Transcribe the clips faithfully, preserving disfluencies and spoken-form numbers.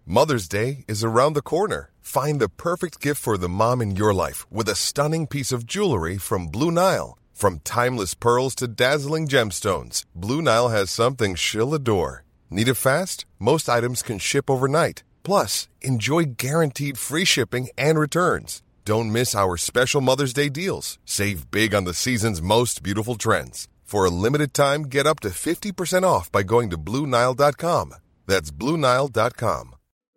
Mother's Day is around the corner. Find the perfect gift for the mom in your life with a stunning piece of jewelry from Blue Nile. From timeless pearls to dazzling gemstones, Blue Nile has something she'll adore. Need it fast? Most items can ship overnight. Plus, enjoy guaranteed free shipping and returns. Don't miss our special Mother's Day deals. Save big on the season's most beautiful trends. For a limited time, get up to fifty percent off by going to Blue Nile dot com. That's Blue Nile dot com.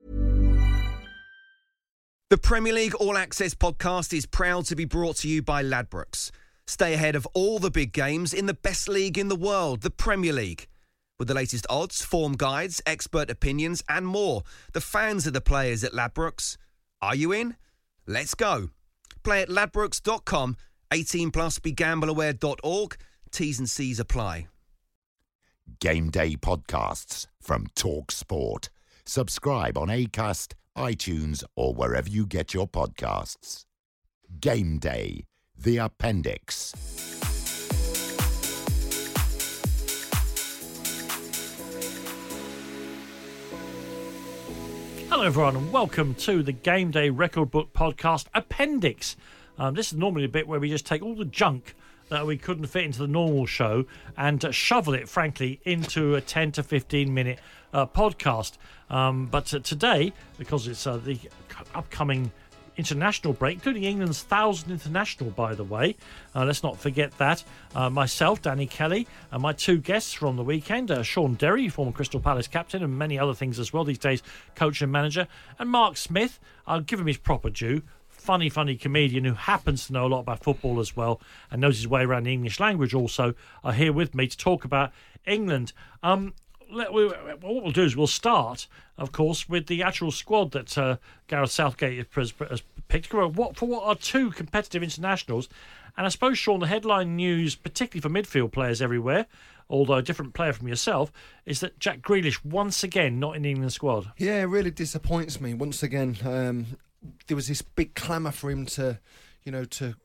The Premier League All Access podcast is proud to be brought to you by Ladbrokes. Stay ahead of all the big games in the best league in the world, the Premier League. With the latest odds, form guides, expert opinions and more, the fans are the players at Ladbrokes. Are you in? Let's go. Play at ladbrokes dot com, eighteen plus, be gamble aware dot org. T's and C's apply. Game Day podcasts from Talk Sport. Subscribe on Acast, iTunes or wherever you get your podcasts. Game Day, the appendix. Hello everyone and welcome to the Game Day Record Book Podcast Appendix. Um, this is normally a bit where we just take all the junk that we couldn't fit into the normal show and uh, shovel it, frankly, into a ten to fifteen minute uh, podcast. Um, but uh, today, because it's uh, the upcoming international break, including England's thousandth international, by the way. Uh, let's not forget that. Uh, myself, Danny Kelly, and my two guests from the weekend, uh, Sean Derry, former Crystal Palace captain, and many other things as well these days, coach and manager, and Mark Smith. I'll give him his proper due. Funny, funny comedian who happens to know a lot about football as well and knows his way around the English language also, are here with me to talk about England. Um, let, we, what we'll do is we'll start, of course, with the actual squad that uh, Gareth Southgate has, has picked for what, for what are two competitive internationals. And I suppose, Sean, the headline news, particularly for midfield players everywhere, although a different player from yourself, is that Jack Grealish once again not in the England squad. Yeah, it really disappoints me once again. Um, there was this big clamour for him to, you know, to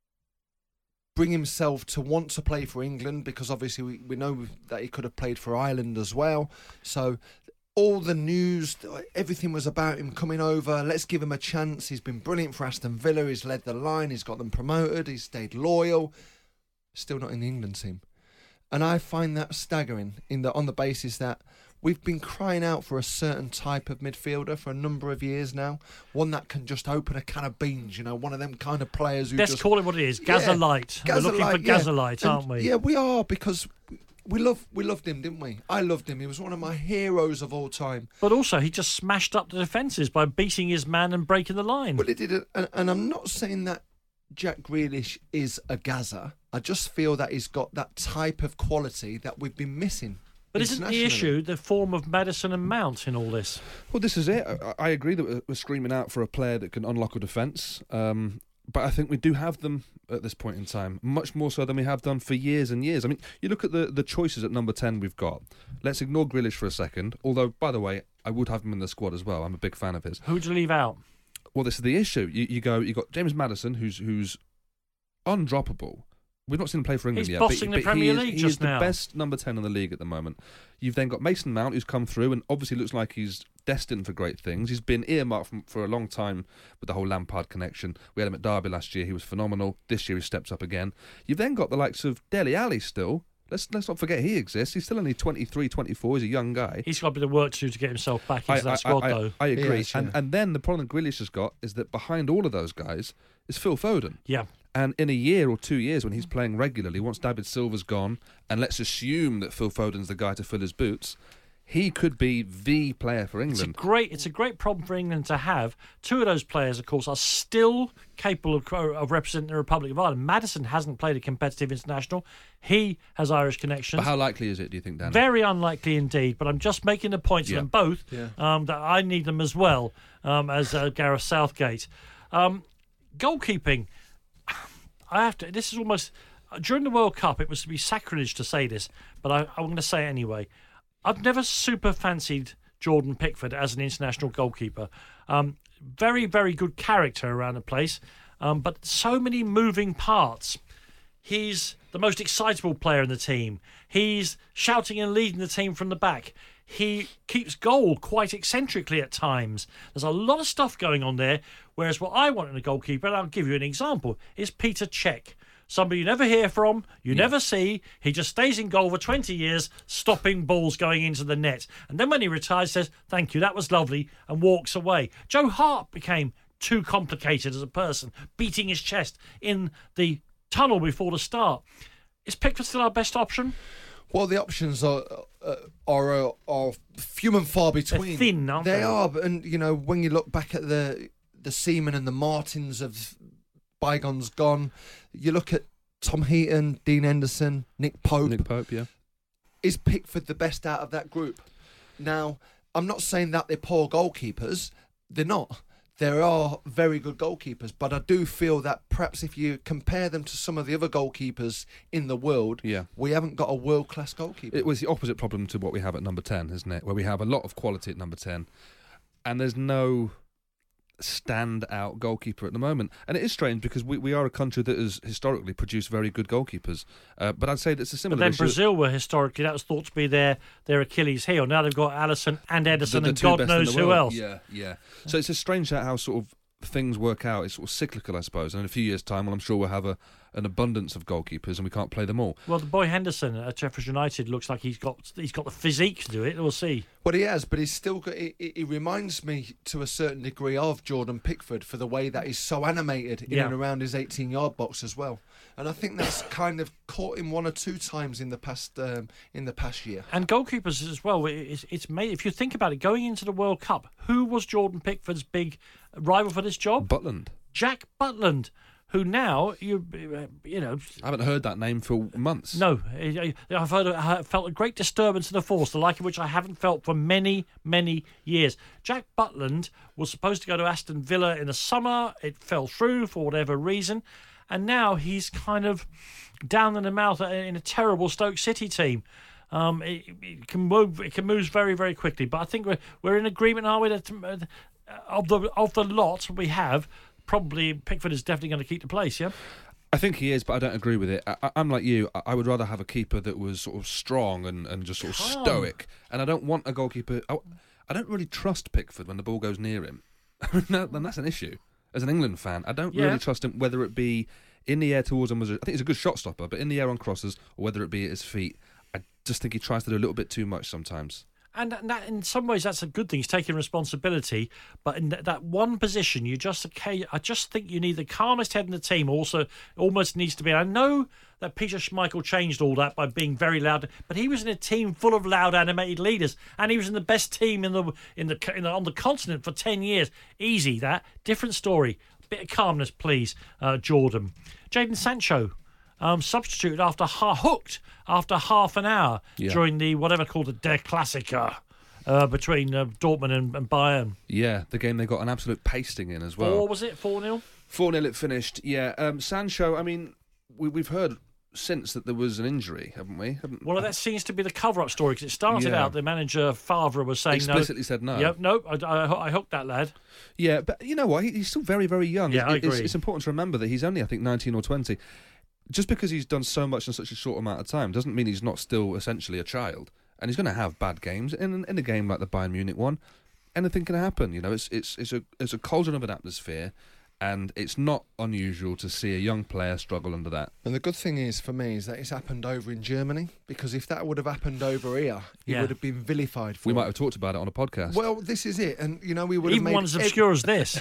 bring himself to want to play for England, because obviously we, we know that he could have played for Ireland as well. So all the news, everything was about him coming over. Let's give him a chance. He's been brilliant for Aston Villa. He's led the line. He's got them promoted. He's stayed loyal. Still not in the England team. And I find that staggering in the, on the basis that we've been crying out for a certain type of midfielder for a number of years now. One that can just open a can of beans, you know, one of them kind of players who Let's just... call it what it is, Gazza Yeah, Light. We're Gazza looking Light, for yeah. Gazza Light, And, aren't we? Yeah, we are, because we love we loved him, didn't we? I loved him. He was one of my heroes of all time. But also, he just smashed up the defences by beating his man and breaking the line. But he did it, and, and I'm not saying that Jack Grealish is a Gazza. I just feel that he's got that type of quality that we've been missing. But isn't the issue the form of Maddison and Mount in all this? Well, this is it. I, I agree that we're screaming out for a player that can unlock a defence, um, but I think we do have them at this point in time, much more so than we have done for years and years. I mean, you look at the, the choices at number ten we've got. Let's ignore Grealish for a second, although, by the way, I would have him in the squad as well. I'm a big fan of his. Who would you leave out? Well, this is the issue. You, you go, you got James Maddison, who's who's undroppable. We've not seen him play for England He's yet. bossing but, the but Premier he is, League he just is the now. best number ten in the league at the moment. You've then got Mason Mount, who's come through and obviously looks like he's destined for great things. He's been earmarked from, for a long time with the whole Lampard connection. We had him at Derby last year. He was phenomenal. This year he steps up again. You've then got the likes of Dele Alli still. Let's let's not forget he exists. He's still only twenty-three, twenty-four. He's a young guy. He's got a bit of work to do to get himself back into I, that I, squad, I, though. I, I agree. Yes, yeah. and, and then the problem that Grealish has got is that behind all of those guys is Phil Foden. Yeah. And in a year or two years, when he's playing regularly, once David Silva's gone, and let's assume that Phil Foden's the guy to fill his boots, he could be the player for It's a England. great, it's a great problem for England to have. Two of those players, of course, are still capable of, of representing the Republic of Ireland. Maddison hasn't played a competitive international. He has Irish connections. But how likely is it, do you think, Dan? Very unlikely indeed, but I'm just making the point to Yeah. them both Yeah. um, that I need them as well um, as uh, Gareth Southgate. Um, goalkeeping, I have to. This is almost during the World Cup. It was to be sacrilege to say this, but I, I'm going to say it anyway. I've never super fancied Jordan Pickford as an international goalkeeper. Um, very, very good character around the place, um, but so many moving parts. He's the most excitable player in the team. He's shouting and leading the team from the back. he keeps goal quite eccentrically at times. There's a lot of stuff going on there, whereas what I want in a goalkeeper, and I'll give you an example, is Peter Cech. Somebody you never hear from, you yeah. never see. He just stays in goal for twenty years, stopping balls going into the net. And then when he retires, says, thank you, that was lovely, and walks away. Joe Hart became too complicated as a person, beating his chest in the tunnel before the start. Is Pickford still our best option? Well, the options are uh, are, uh, are few and far between. They're thin, aren't they? They are, and you know, when you look back at the the Seaman and the Martins of bygones gone, you look at Tom Heaton, Dean Henderson, Nick Pope. Nick Pope, yeah. Is Pickford the best out of that group? Now, I'm not saying that they're poor goalkeepers. They're not. There are very good goalkeepers, but I do feel that perhaps if you compare them to some of the other goalkeepers in the world, yeah. we haven't got a world-class goalkeeper. It was the opposite problem to what we have at number ten, isn't it? Where we have a lot of quality at number ten, and there's no stand-out goalkeeper at the moment. And it is strange because we, we are a country that has historically produced very good goalkeepers. Uh, but I'd say that's a similar But then issue. Brazil were historically, that was thought to be their, their Achilles heel. Now they've got Alisson and Ederson the, the and two God best in knows the who world. else. Yeah, yeah. So it's just strange how sort of things work out. It's sort of cyclical, I suppose. And in a few years' time, well, I'm sure we'll have a, an abundance of goalkeepers and we can't play them all. Well, the boy Henderson at Sheffield United looks like he's got he's got the physique to do it. We'll see. Well, he has, but he's still got. He, he reminds me to a certain degree of Jordan Pickford for the way that he's so animated in Yeah. and around his eighteen-yard box as well. And I think that's kind of caught him one or two times in the past um, in the past year. And goalkeepers as well. It's, it's made. If you think about it, going into the World Cup, who was Jordan Pickford's big rival for this job? Butland. Jack Butland, who now you you know. I haven't heard that name for months. No, I've heard. I felt a great disturbance in the force, the like of which I haven't felt for many, many years. Jack Butland was supposed to go to Aston Villa in the summer. It fell through for whatever reason, and now he's kind of down in the mouth in a terrible Stoke City team. Um, it, it can move. It can move very, very quickly. But I think we're we're in agreement, are we? That uh, of the of the lot we have, probably Pickford is definitely going to keep the place. Yeah. I think he is, but I don't agree with it. I, I'm like you. I, I would rather have a keeper that was sort of strong and, and just sort of Calm. stoic. And I don't want a goalkeeper. I, I don't really trust Pickford when the ball goes near him. no, then that's an issue. As an England fan, I don't Yeah. really trust him, whether it be in the air towards him. I think he's a good shot stopper, but in the air on crosses, or whether it be at his feet, I just think he tries to do a little bit too much sometimes. And that, in some ways, that's a good thing. He's taking responsibility. But in that, that one position, you just okay. I just think you need the calmest head in the team. Also, almost needs to be. I know that Peter Schmeichel changed all that by being very loud, but he was in a team full of loud, animated leaders, and he was in the best team in the in the, in the on the continent for ten years. Easy that. Different story. Bit of calmness, please, uh, Jordan. Jadon Sancho. Um, substituted after ha- hooked after half an hour Yeah. during the whatever called the Der Klassiker uh, between uh, Dortmund and, and Bayern. Yeah, the game they got an absolute pasting in as well. Four was it? Four nil. four nil it finished. Yeah, um, Sancho. I mean, we, we've heard since that there was an injury, haven't we? Haven't, Well, that seems to be the cover-up story because it started Yeah. out the manager Favre was saying explicitly no. said no. Yep, no, I, I, I hooked that lad. Yeah, but you know what? He, he's still very, very young. Yeah, I It- it's, agree. it's important to remember that he's only, I think, nineteen or twenty. Just because he's done so much in such a short amount of time doesn't mean he's not still essentially a child. And he's going to have bad games. In in a game like the Bayern Munich one, anything can happen. You know, it's it's it's a it's a cauldron of an atmosphere, and it's not unusual to see a young player struggle under that. And the good thing is for me is that it's happened over in Germany, because if that would have happened over here, he Yeah. would have been vilified for We it. might have talked about it on a podcast. Well, this is it, and you know we would Even have made one as ev- obscure as this.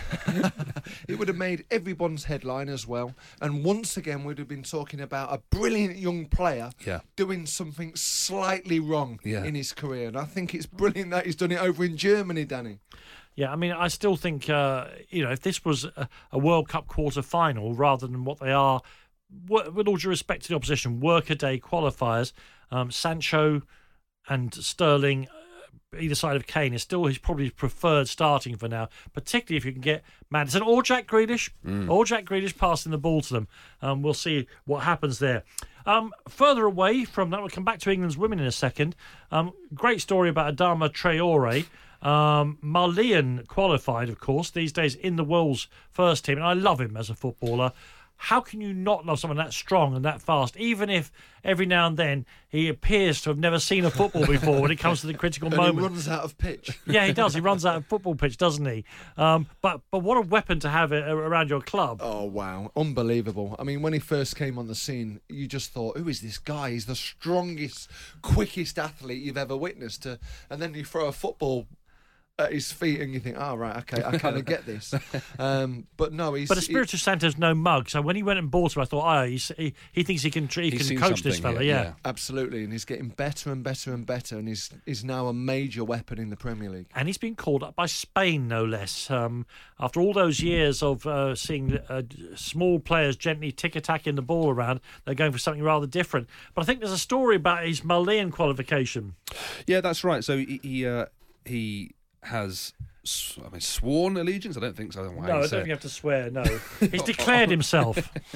it would have made everyone's headline as well. And once again, we'd have been talking about a brilliant young player Yeah. doing something slightly wrong Yeah. in his career. And I think it's brilliant that he's done it over in Germany, Danny. Yeah, I mean, I still think, uh, you know, if this was a, a World Cup quarter-final rather than what they are, w- with all due respect to the opposition, workaday qualifiers, um, Sancho and Sterling, uh, either side of Kane, is still his probably preferred starting for now, particularly if you can get Maddison or Jack Grealish, or Jack Grealish passing the ball to them. Um, we'll see what happens there. Um, further away from that, we'll come back to England's women in a second. Um, great story about Adama Traore. Um, Malian qualified, of course, these days in the world's first team, and I love him as a footballer. how can you not love someone that strong and that fast, even if every now and then he appears to have never seen a football before when it comes to the critical and moment? He runs out of pitch. Yeah, he does. He runs out of football pitch, doesn't he? Um, but but what a weapon to have around your club. Oh, wow. Unbelievable. I mean, when he first came on the scene, you just thought, who is this guy? He's the strongest, quickest athlete you've ever witnessed. To, and then you throw a football at his feet and you think, oh, right, okay, I kind of get this. Um, but no, he's... But Espirito Santo's no mug, so when he went and bought him, I thought, oh, he's, he, he thinks he can he He's can seen coach this something fella, here, yeah. yeah. Absolutely, and he's getting better and better and better, and he's, he's now a major weapon in the Premier League. And he's been called up by Spain, no less. Um, after all those years of uh, seeing uh, small players gently tick-attacking the ball around, they're going for something rather different. But I think there's a story about his Malayan qualification. Yeah, that's right. So he he, uh, he has... I mean, sworn allegiance? I don't think so. I don't know No, I don't think you have to swear, no. He's declared himself.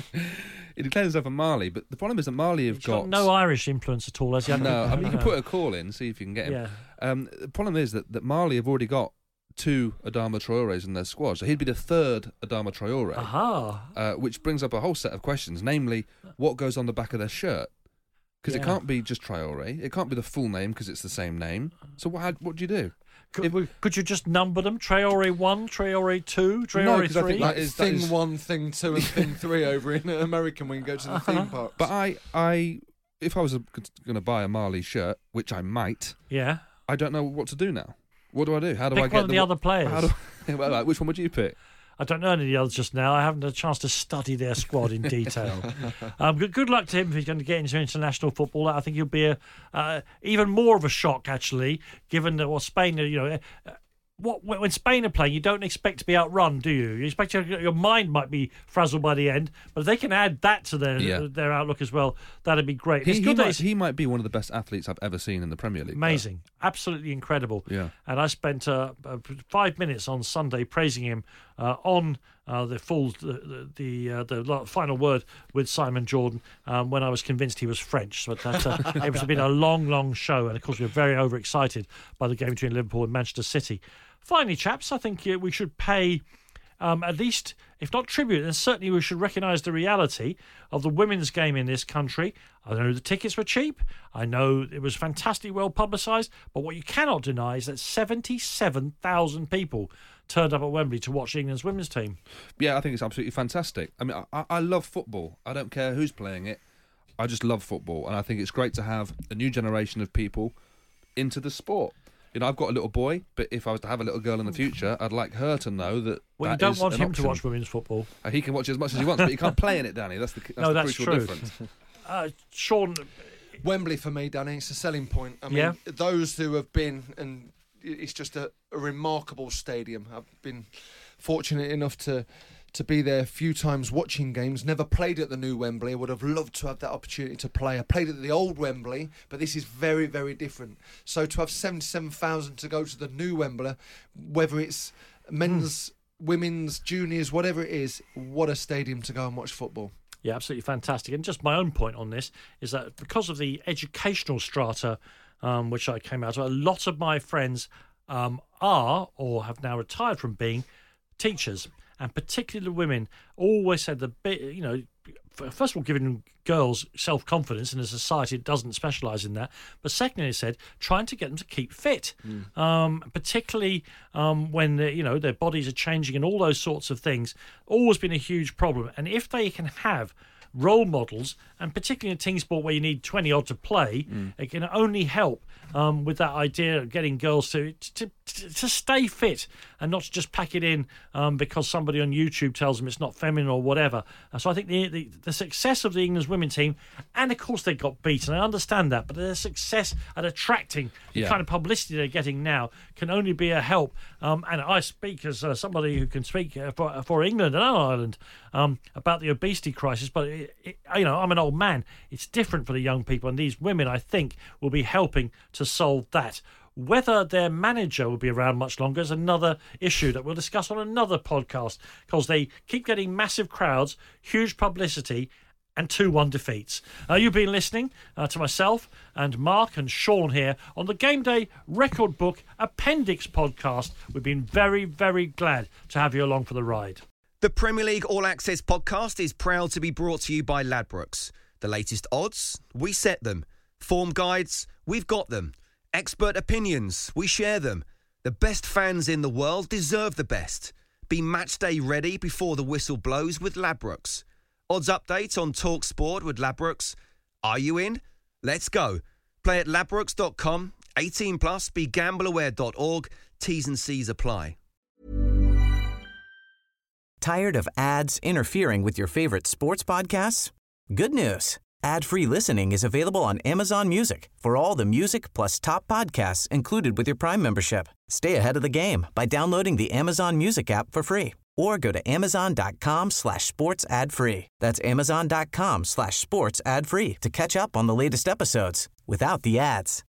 He declared himself a Mali, but the problem is that Mali have He's got, got... no Irish influence at all, as you No, I mean, you can put a call in, see if you can get him. Yeah. Um, the problem is that, that Mali have already got two Adama Traores in their squad, so he'd be the third Adama Traore, Aha. uh, which brings up a whole set of questions, namely, what goes on the back of their shirt? Because Yeah. it can't be just Traore, it can't be the full name because it's the same name. So what, how, what do you do? Could, we, could you just number them? Traore one, Traore two, No, Traore 'cause I three? think that Like is- thing is- one, thing two, and thing three over in America when you go to the Uh-huh. theme park. But I, I, if I was going to buy a Mali shirt, which I might, Yeah. I don't know what to do now. What do I do? How do Pick I get one of the wa- other players. How do, well, like, which one would you pick? I don't know any of the others just now. I haven't had a chance to study their squad in detail. um, good, good luck to him if he's going to get into international football. I think he'll be a, uh, even more of a shock, actually, given that what Spain, you know, uh, what when Spain are playing, you don't expect to be outrun, do you? You expect your, your mind might be frazzled by the end, but if they can add that to their Yeah. their outlook as well, that'd be great. He, it's he good that might, he's he might be one of the best athletes I've ever seen in the Premier League. though. amazing, absolutely incredible. Yeah. And I spent uh, uh, five minutes on Sunday praising him uh, on uh, the full the the, uh, the lo- final word with Simon Jordan um, when I was convinced he was French. But that, uh, it was been a long, long show, and of course we were very overexcited by the game between Liverpool and Manchester City. Finally, chaps, I think uh, we should pay um, at least, if not tribute, then certainly we should recognise the reality of the women's game in this country. I know the tickets were cheap. I know it was fantastically well publicised. But what you cannot deny is that seventy-seven thousand people turned up at Wembley to watch England's women's team. Yeah, I think it's absolutely fantastic. I mean, I, I love football. I don't care who's playing it. I just love football. And I think it's great to have a new generation of people into the sport. You know, I've got a little boy, but if I was to have a little girl in the future, I'd like her to know that. Well, that you don't is want an him option. to watch women's football. Uh, He can watch it as much as he wants, but he can't play in it, Danny. That's the, that's No, the that's crucial true. difference. Uh, Sean, Wembley for me, Danny, it's a selling point. I mean, Yeah. those who have been, and it's just a, a remarkable stadium. I've been fortunate enough to to be there a few times watching games. Never played at the new Wembley. I would have loved to have that opportunity to play. I played at the old Wembley, but this is very, very different. So to have seventy-seven thousand to go to the new Wembley, whether it's men's, women's, juniors, whatever it is, what a stadium to go and watch football. yeah, absolutely fantastic. And just my own point on this is that because of the educational strata um, which I came out of, a lot of my friends um, are or have now retired from being teachers, and particularly women always said the bit, you know, first of all, giving girls self-confidence in a society that doesn't specialise in that, but secondly, it said trying to get them to keep fit, mm. um, particularly um, when you know their bodies are changing and all those sorts of things. Always been a huge problem, and if they can have role models, and particularly in team sport where you need twenty odd to play, mm. it can only help um, with that idea of getting girls to, to to to stay fit and not to just pack it in um, because somebody on YouTube tells them it's not feminine or whatever. And so I think the, the the success of the England's women's team, and of course they got beaten, I understand that, but their success at attracting the Yeah. kind of publicity they're getting now can only be a help. Um, and I speak as uh, somebody who can speak uh, for, for England and Ireland um, about the obesity crisis, but it, it, you know, I'm an old man. It's different for the young people, and these women, I think, will be helping to solve that. Whether their manager will be around much longer is another issue that we'll discuss on another podcast, because they keep getting massive crowds, huge publicity, and two one defeats. Uh, you've been listening uh, to myself and Mark and Sean here on the Game Day Record Book Appendix podcast. We've been very, very glad to have you along for the ride. The Premier League All Access podcast is proud to be brought to you by Ladbrokes. The latest odds, we set them. Form guides, we've got them. Expert opinions, we share them. The best fans in the world deserve the best. Be match day ready before the whistle blows with Ladbrokes. Odds update on Talk Sport with Ladbrokes. Are you in? Let's go. Play at ladbrokes dot com. eighteen plus, be gamble aware dot org. T's and C's apply. Tired of ads interfering with your favorite sports podcasts? Good news. Ad-free listening is available on Amazon Music for all the music plus top podcasts included with your Prime membership. Stay ahead of the game by downloading the Amazon Music app for free or go to amazon.com slash sports ad free. That's amazon.com slash sports ad free to catch up on the latest episodes without the ads.